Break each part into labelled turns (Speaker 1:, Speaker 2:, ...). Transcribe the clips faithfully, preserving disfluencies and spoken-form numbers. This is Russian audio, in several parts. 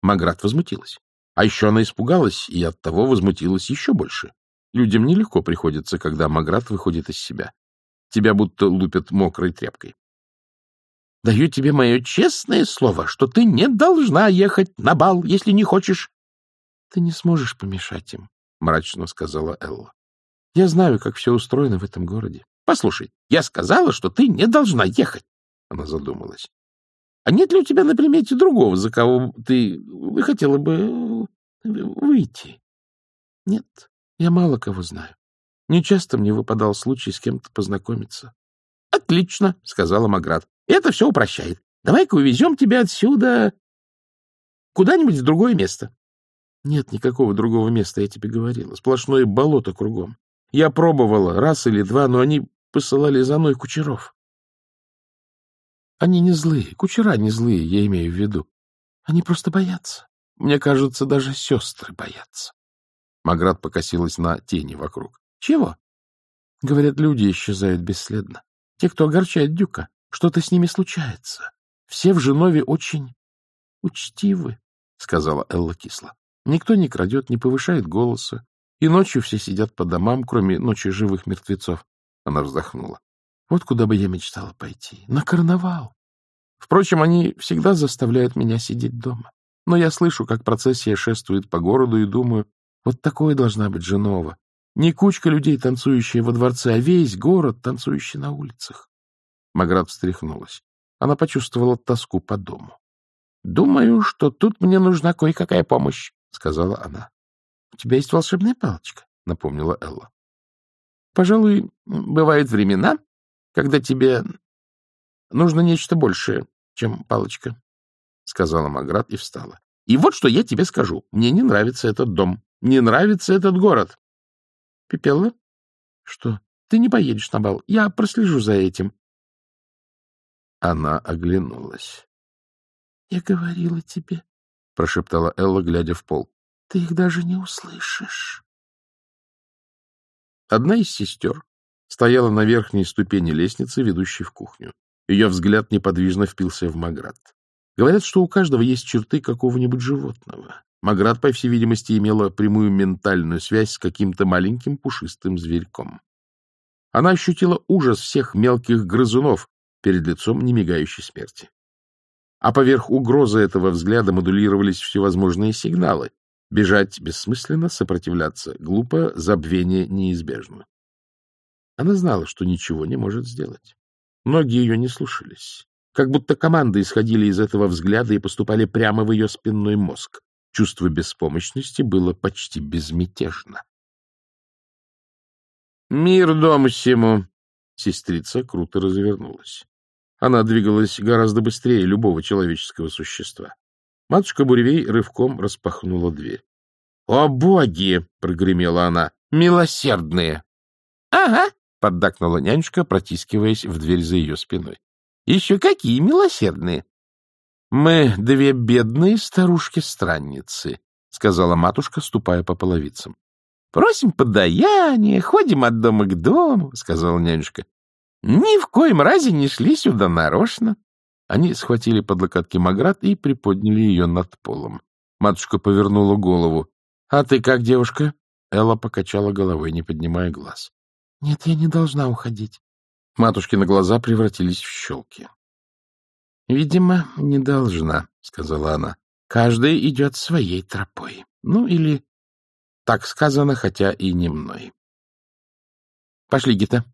Speaker 1: Маград возмутилась. А еще она испугалась и оттого возмутилась еще больше. Людям нелегко приходится, когда Маград выходит из себя. Тебя будто лупят мокрой тряпкой. — Даю тебе мое честное слово, что ты не должна ехать на бал, если не хочешь. — Ты не сможешь помешать им, — мрачно сказала Элла. — Я знаю, как все устроено в этом городе. — Послушай, я сказала, что ты не должна ехать. Она задумалась. — А нет ли у тебя на примете другого, за кого ты хотела бы выйти? — Нет, я мало кого знаю. Не часто мне выпадал случай с кем-то познакомиться. — Отлично, — сказала Маград. — Это все упрощает. Давай-ка увезем тебя отсюда куда-нибудь в другое место. — Нет никакого другого места, я тебе говорила. Сплошное болото кругом. Я пробовала раз или два, но они посылали за мной кучеров. Они не злые, кучера не злые, я имею в виду. Они просто боятся. Мне кажется, даже сестры боятся. Маград покосилась на тени вокруг. — Чего? — Говорят, люди исчезают бесследно. Те, кто огорчает Дюка, что-то с ними случается. Все в Женове очень учтивы, — сказала Элла кисло. Никто не крадет, не повышает голоса. И ночью все сидят по домам, кроме ночи живых мертвецов. Она вздохнула. Вот куда бы я мечтала пойти. На карнавал. Впрочем, они всегда заставляют меня сидеть дома. Но я слышу, как процессия шествует по городу, и думаю, вот такое должна быть Женова. Не кучка людей, танцующая во дворце, а весь город, танцующий на улицах. Маград встряхнулась. Она почувствовала тоску по дому. — Думаю, что тут мне нужна кое-какая помощь, — сказала она. — У тебя есть волшебная палочка, — напомнила Элла. — Пожалуй, бывают времена, когда тебе нужно нечто большее, чем палочка, — сказала Маград и встала. — И вот что я тебе скажу. Мне не нравится этот дом. Не нравится этот город. — Пепелла? — Что? Ты не поедешь на бал. Я прослежу за этим. Она оглянулась. — Я говорила тебе, — прошептала Элла, глядя в пол. — Ты их даже не услышишь. Одна из сестер стояла на верхней ступени лестницы, ведущей в кухню. Ее взгляд неподвижно впился в Маград. Говорят, что у каждого есть черты какого-нибудь животного. Маград, по всей видимости, имела прямую ментальную связь с каким-то маленьким пушистым зверьком. Она ощутила ужас всех мелких грызунов перед лицом немигающей смерти. А поверх угрозы этого взгляда модулировались всевозможные сигналы. Бежать бессмысленно, сопротивляться глупо, забвение неизбежно. Она знала, что ничего не может сделать. Ноги ее не слушались. Как будто команды исходили из этого взгляда и поступали прямо в ее спинной мозг. Чувство беспомощности было почти безмятежно. «Мир дому сему!» Сестрица круто развернулась. Она двигалась гораздо быстрее любого человеческого существа. Матушка Буревей рывком распахнула дверь. — О, боги! — прогремела она. — Милосердные! — Ага! — поддакнула нянюшка, протискиваясь в дверь за ее спиной. — Еще какие милосердные! — Мы две бедные старушки-странницы, — сказала матушка, ступая по половицам. — Просим подаяние, ходим от дома к дому, — сказала нянюшка. — Ни в коем разе не шли сюда нарочно. Они схватили под локотки Маград и приподняли ее над полом. Матушка повернула голову. — А ты как, девушка? Элла покачала головой, не поднимая глаз. — Нет, я не должна уходить. Матушкины глаза превратились в щелки. — Видимо, не должна, — сказала она. — Каждая идет своей тропой. Ну, или так сказано, хотя и не мной. — Пошли, Гита.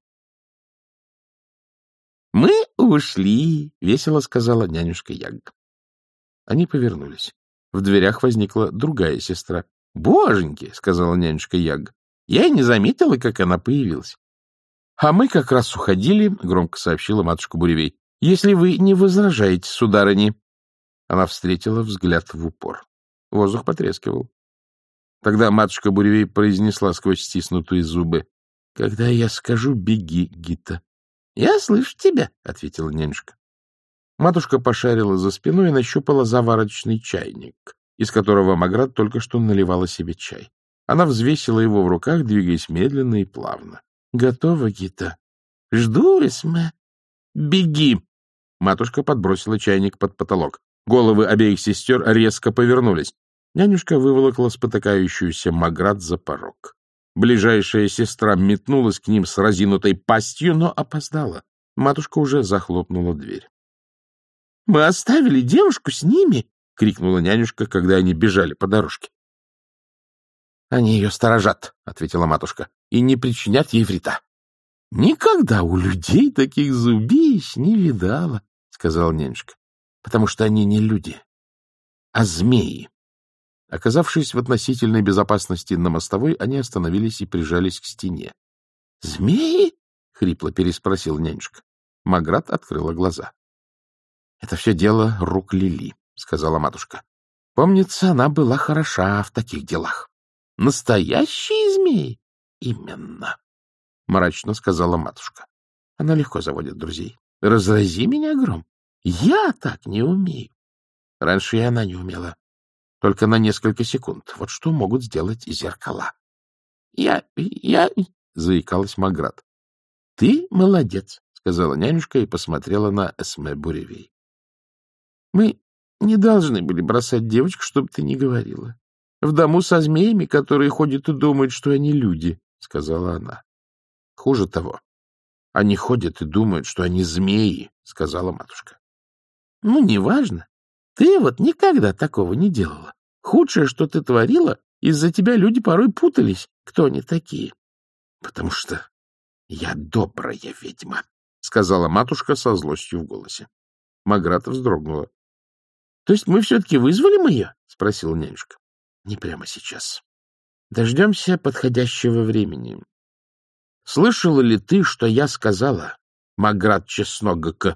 Speaker 1: — Мы ушли, — весело сказала нянюшка Яг. Они повернулись. В дверях возникла другая сестра. — Боженьки, — сказала нянюшка Яг. — Я и не заметила, как она появилась. — А мы как раз уходили, — громко сообщила матушка Буревей. — Если вы не возражаете, сударыни. Она встретила взгляд в упор. Воздух потрескивал. Тогда матушка Буревей произнесла сквозь стиснутые зубы. — Когда я скажу, беги, Гита. — Я слышу тебя, — ответила нянюшка. Матушка пошарила за спиной и нащупала заварочный чайник, из которого Маград только что наливала себе чай. Она взвесила его в руках, двигаясь медленно и плавно. — Готово, Гита. — Жду, Эсме. — Беги! Матушка подбросила чайник под потолок. Головы обеих сестер резко повернулись. Нянюшка выволокла спотыкающуюся Маград за порог. Ближайшая сестра метнулась к ним с разинутой пастью, но опоздала. Матушка уже захлопнула дверь. — Мы оставили девушку с ними! — крикнула нянюшка, когда они бежали по дорожке. — Они ее сторожат, — ответила матушка, — и не причинят ей вреда. — Никогда у людей таких зубищ не видала, — сказала нянюшка, — потому что они не люди, а змеи. Оказавшись в относительной безопасности на мостовой, они остановились и прижались к стене. — Змеи? — хрипло переспросил нянюшка. Маград открыла глаза. — Это все дело рук Лили, — сказала матушка. — Помнится, она была хороша в таких делах. — Настоящие змеи? — Именно, — мрачно сказала матушка. Она легко заводит друзей. — Разрази меня гром. Я так не умею. Раньше и она не умела. Только на несколько секунд. Вот что могут сделать зеркала. — Я... я... — заикалась Маград. — Ты молодец, — сказала нянюшка и посмотрела на Эсме Буревей. — Мы не должны были бросать девочку, чтобы ты не говорила. В дому со змеями, которые ходят и думают, что они люди, — сказала она. — Хуже того, они ходят и думают, что они змеи, — сказала матушка. — Ну, неважно. Ты вот никогда такого не делала. Худшее, что ты творила, из-за тебя люди порой путались, кто они такие. — Потому что я добрая ведьма, — сказала матушка со злостью в голосе. Маград вздрогнула. — То есть мы все-таки вызвали ее? — спросила нянюшка. — Не прямо сейчас. Дождемся подходящего времени. — Слышала ли ты, что я сказала, Маград Чесногка?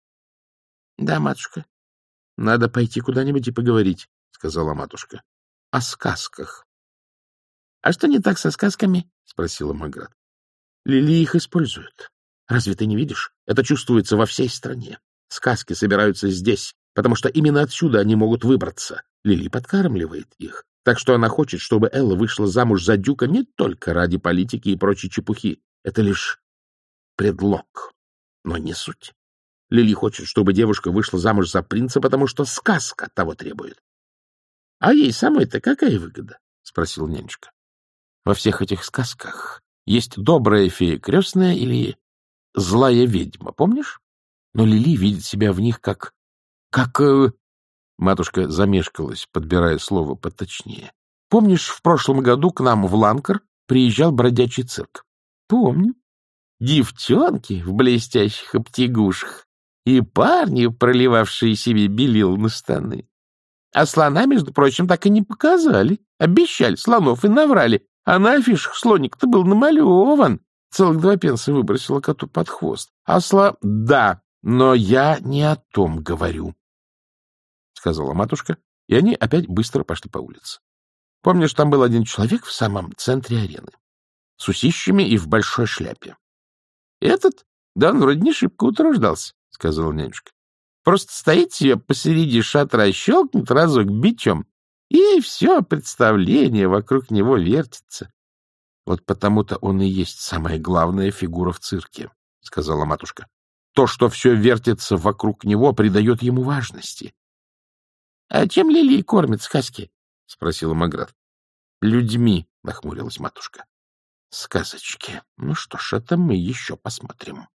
Speaker 1: — Да, матушка. — Надо пойти куда-нибудь и поговорить, — сказала матушка. — О сказках. — А что не так со сказками? — спросила Маград. — Лили их используют. Разве ты не видишь? Это чувствуется во всей стране. Сказки собираются здесь, потому что именно отсюда они могут выбраться. Лили подкармливает их. Так что она хочет, чтобы Элла вышла замуж за Дюка не только ради политики и прочей чепухи. Это лишь предлог, но не суть. Лили хочет, чтобы девушка вышла замуж за принца, потому что сказка того требует. — А ей самой-то какая выгода? — спросил нянюшка. — Во всех этих сказках есть добрая фея крестная или злая ведьма, помнишь? Но Лили видит себя в них как... как... Э... Матушка замешкалась, подбирая слово поточнее. — Помнишь, в прошлом году к нам в Ланкар приезжал бродячий цирк? — Помню. Девчонки в блестящих обтягушках и парни, проливавшие себе белил на штаны. А слона, между прочим, так и не показали. Обещали слонов и наврали. А на афишах слоник-то был намалеван. Целых два пенса выбросила коту под хвост. А сла... — Да, но я не о том говорю, — сказала матушка, и они опять быстро пошли по улице. Помнишь, там был один человек в самом центре арены, с усищами и в большой шляпе? — Этот? Да он вроде не шибко утруждался, — сказала нянюшка. Просто стоит себе посреди шатра, щелкнет разок бичом, и все представление вокруг него вертится. — Вот потому-то он и есть самая главная фигура в цирке, — сказала матушка. То, что все вертится вокруг него, придает ему важности. — А чем Лили кормят сказки? — спросила Маград. — Людьми, — нахмурилась матушка. — Сказочки. Ну что ж, это мы еще посмотрим.